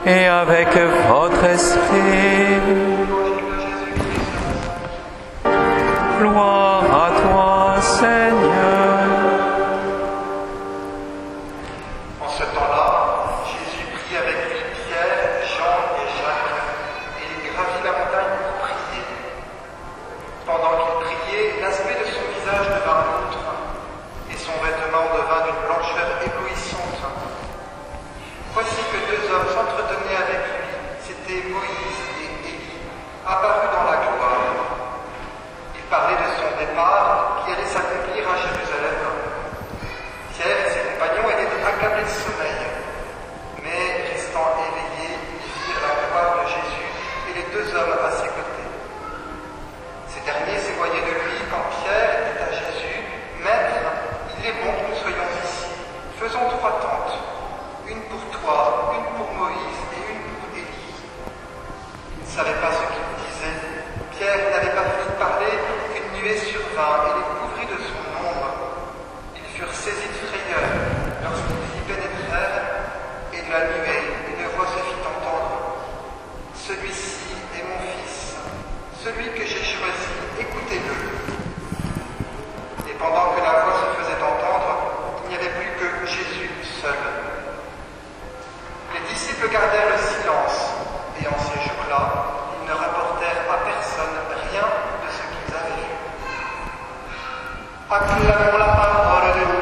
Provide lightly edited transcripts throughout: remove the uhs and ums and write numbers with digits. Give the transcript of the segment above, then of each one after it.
et avec votre esprit. Gloire à toi, Seigneur. En ce temps-là, Jésus prit avec lui Pierre, Jean et Jacques, et il gravit la montagne pour prier. Pendant qu'il priait, l'aspect de son visage devint autre, et son vêtement devint d'une blancheur éblouissante. Voici que deux hommes s'entretenaient avec lui, c'étaient Moïse et Élie, apparus dans la gloire. Il parlait de son départ qui allait s'accomplir à Jérusalem. Pierre et ses compagnons étaient accablés de sommeil, mais restant éveillés, ils virent la gloire de Jésus et les deux hommes à ses côtés. Ces derniers s'éloignaient de lui quand Pierre dit à Jésus: « Maître, il est bon que nous soyons ici. Faisons 3 tentes, une pour toi, une pour Moïse et une pour Élie. » Ils ne savaient pas ce qu'il disait. Pierre n'avait pas fini de parler qu'une nuée survint et les couvrit de son ombre. Ils furent saisis de frayeur lorsqu'ils y pénétrèrent, et de la nuée, une voix se fit entendre. « Celui-ci est mon fils, celui que j'ai choisi, écoutez-le. » Et pendant que la voix se faisait entendre, il n'y avait plus que Jésus seul. Les disciples gardèrent le silence, et en ces jours-là, ils ne rapportèrent à personne rien de ce qu'ils avaient vu. Acclamons la parole de Dieu.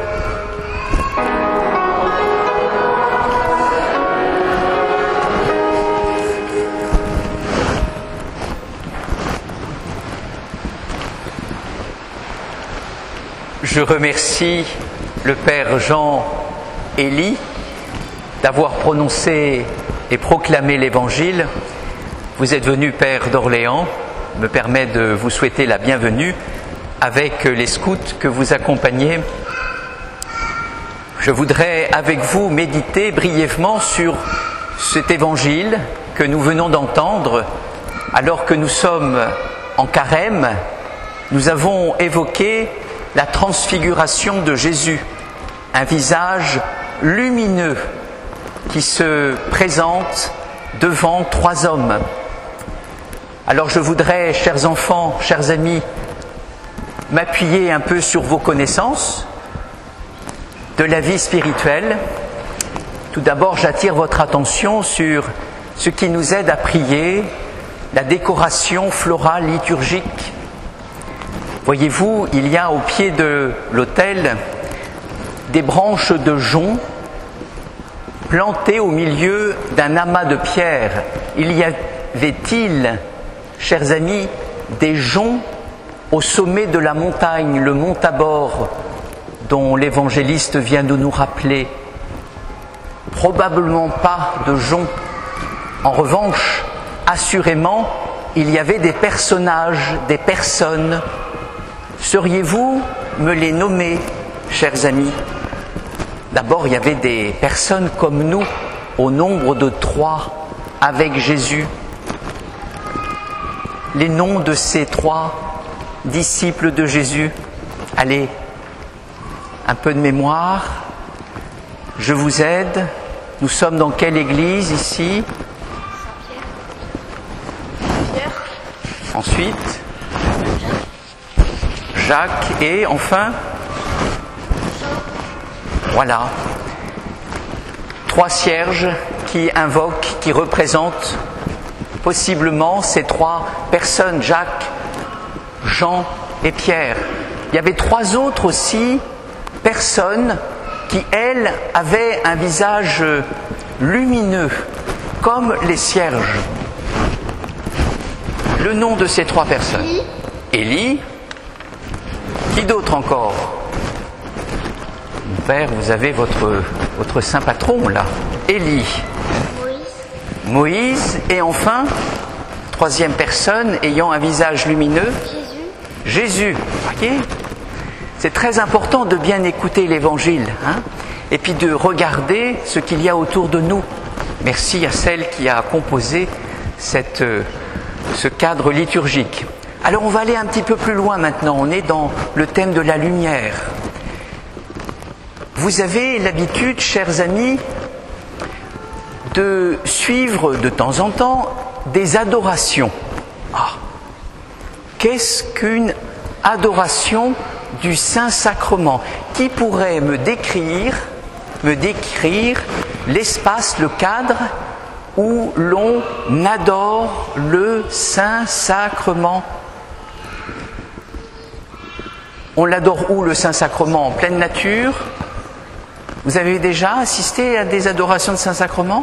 Je remercie le Père Jean Élie d'avoir prononcé et proclamé l'Évangile. Vous êtes venu, Père d'Orléans, me permet de vous souhaiter la bienvenue avec les scouts que vous accompagnez. Je voudrais avec vous méditer brièvement sur cet Évangile que nous venons d'entendre alors que nous sommes en carême. Nous avons évoqué la transfiguration de Jésus, un visage lumineux qui se présente devant 3 hommes. Alors je voudrais, chers enfants, chers amis, m'appuyer un peu sur vos connaissances de la vie spirituelle. Tout d'abord, j'attire votre attention sur ce qui nous aide à prier, la décoration florale liturgique. Voyez-vous, il y a au pied de l'autel des branches de jonc plantées au milieu d'un amas de pierres. Il y avait-il, chers amis, des joncs au sommet de la montagne, le mont Tabor, dont l'évangéliste vient de nous rappeler? Probablement pas de joncs. En revanche, assurément, il y avait des personnages, des personnes. Sauriez-vous me les nommer, chers amis? D'abord, il y avait des personnes comme nous, au nombre de 3, avec Jésus. Les noms de ces 3 disciples de Jésus. Allez, un peu de mémoire. Je vous aide. Nous sommes dans quelle église ici? Pierre. Ensuite, Jacques et enfin, voilà, 3 cierges qui invoquent, qui représentent possiblement ces 3 personnes, Jacques, Jean et Pierre. Il y avait 3 autres aussi personnes qui, elles, avaient un visage lumineux, comme les cierges. Le nom de ces 3 personnes? Élie. Qui d'autre encore? Mon père, vous avez votre saint patron là. Élie. Moïse. Et enfin, 3e personne ayant un visage lumineux? Jésus. Voyez, c'est très important de bien écouter l'Évangile, hein, et puis de regarder ce qu'il y a autour de nous. Merci à celle qui a composé ce cadre liturgique. Alors on va aller un petit peu plus loin maintenant, on est dans le thème de la lumière. Vous avez l'habitude, chers amis, de suivre de temps en temps des adorations. Qu'est-ce qu'une adoration du Saint-Sacrement? Qui pourrait me décrire l'espace, le cadre où l'on adore le Saint-Sacrement? On l'adore où, le Saint-Sacrement? En pleine nature? Vous avez déjà assisté à des adorations de Saint-Sacrement?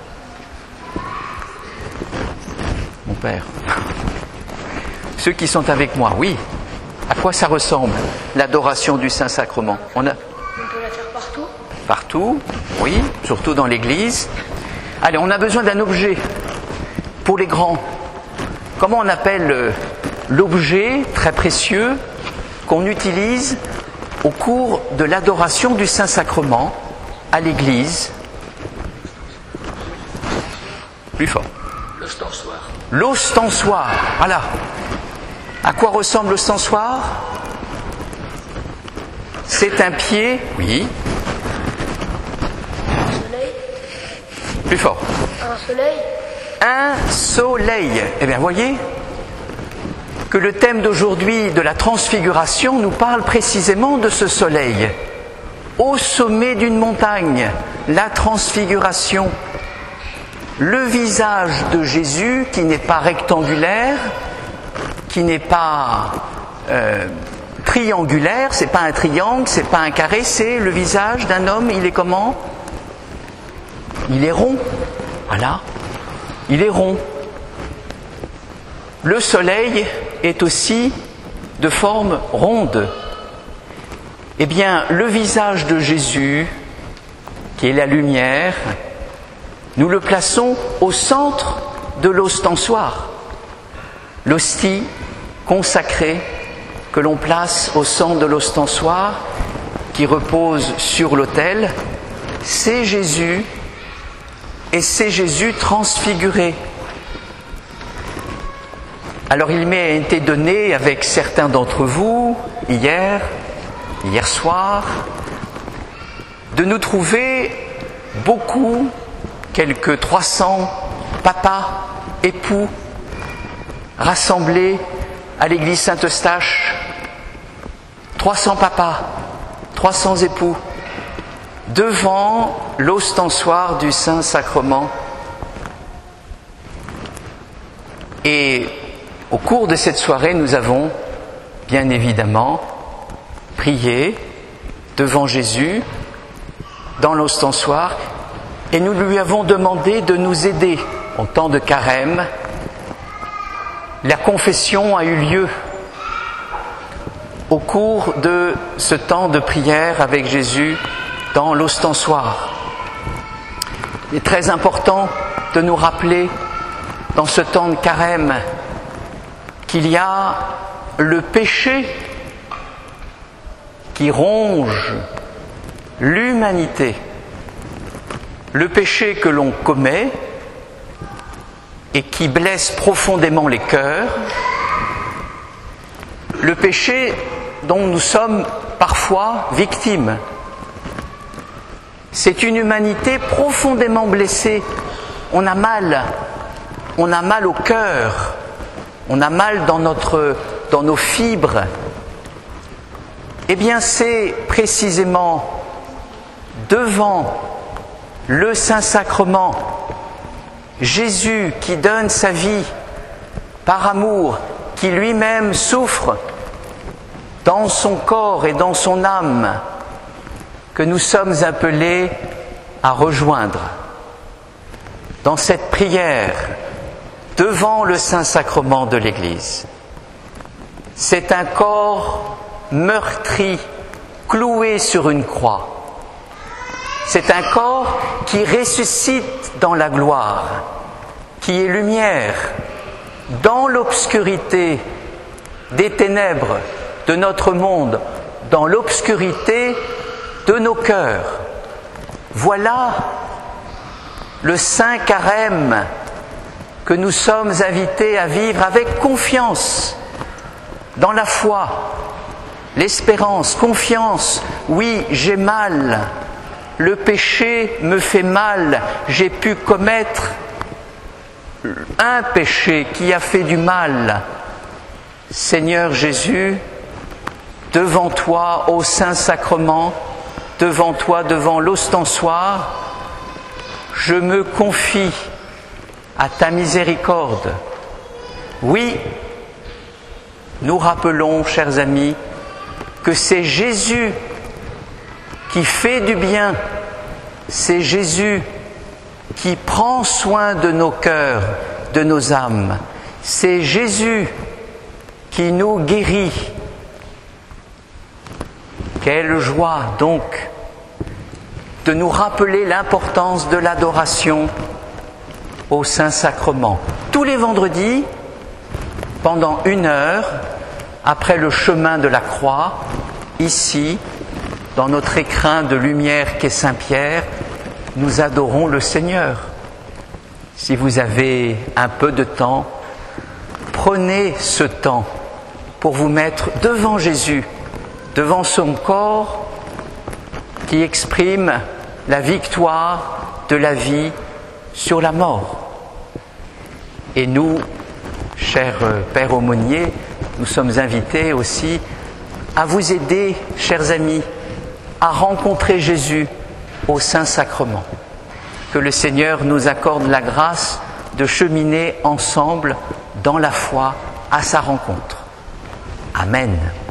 Mon père. Ceux qui sont avec moi, oui. À quoi ça ressemble, l'adoration du Saint-Sacrement? On peut la faire partout. Partout, oui, surtout dans l'église. Allez, on a besoin d'un objet pour les grands. Comment on appelle l'objet très précieux qu'on utilise au cours de l'adoration du Saint-Sacrement à l'église? Plus fort. L'ostensoir. L'ostensoir, voilà. À quoi ressemble l'ostensoir? C'est un pied, oui. Un soleil. Plus fort. Un soleil. Un soleil. Eh bien, voyez que le thème d'aujourd'hui de la transfiguration nous parle précisément de ce soleil. Au sommet d'une montagne, la transfiguration. Le visage de Jésus qui n'est pas rectangulaire, qui n'est pas triangulaire, c'est pas un triangle, c'est pas un carré, c'est le visage d'un homme. Il est comment? Il est rond. Voilà. Il est rond. Le soleil est aussi de forme ronde. Eh bien, le visage de Jésus, qui est la lumière, nous le plaçons au centre de l'ostensoir. L'hostie consacrée que l'on place au centre de l'ostensoir, qui repose sur l'autel, c'est Jésus, et c'est Jésus transfiguré. Alors il m'a été donné avec certains d'entre vous, hier soir, de nous trouver beaucoup, quelques 300 papas, époux, rassemblés à l'église Saint-Eustache. 300 papas, 300 époux, devant l'ostensoir du Saint-Sacrement. Et au cours de cette soirée, nous avons bien évidemment prié devant Jésus dans l'ostensoir et nous lui avons demandé de nous aider en temps de carême. La confession a eu lieu au cours de ce temps de prière avec Jésus dans l'ostensoir. Il est très important de nous rappeler dans ce temps de carême qu'il y a le péché qui ronge l'humanité, le péché que l'on commet et qui blesse profondément les cœurs, le péché dont nous sommes parfois victimes. C'est une humanité profondément blessée. On a mal au cœur, on a mal dans nos fibres. Eh bien, c'est précisément devant le Saint-Sacrement, Jésus qui donne sa vie par amour, qui lui-même souffre dans son corps et dans son âme, que nous sommes appelés à rejoindre dans cette prière devant le Saint-Sacrement de l'Église. C'est un corps meurtri, cloué sur une croix. C'est un corps qui ressuscite dans la gloire, qui est lumière dans l'obscurité des ténèbres de notre monde, dans l'obscurité de nos cœurs. Voilà le Saint Carême que nous sommes invités à vivre avec confiance, dans la foi, l'espérance, confiance. Oui, j'ai mal. le péché me fait mal, j'ai pu commettre un péché qui a fait du mal. Seigneur Jésus, devant toi, au Saint-Sacrement, devant toi, devant l'ostensoir, je me confie à ta miséricorde. Oui, nous rappelons, chers amis, que c'est Jésus qui fait du bien, c'est Jésus qui prend soin de nos cœurs, de nos âmes, c'est Jésus qui nous guérit. Quelle joie donc de nous rappeler l'importance de l'adoration au Saint-Sacrement. Tous les vendredis, pendant 1 heure, après le chemin de la croix, ici, dans notre écrin de lumière qu'est Saint-Pierre, nous adorons le Seigneur. Si vous avez un peu de temps, prenez ce temps pour vous mettre devant Jésus, devant son corps qui exprime la victoire de la vie sur la mort. Et nous, chers Pères aumôniers, nous sommes invités aussi à vous aider, chers amis, à rencontrer Jésus au Saint-Sacrement. Que le Seigneur nous accorde la grâce de cheminer ensemble dans la foi à sa rencontre. Amen.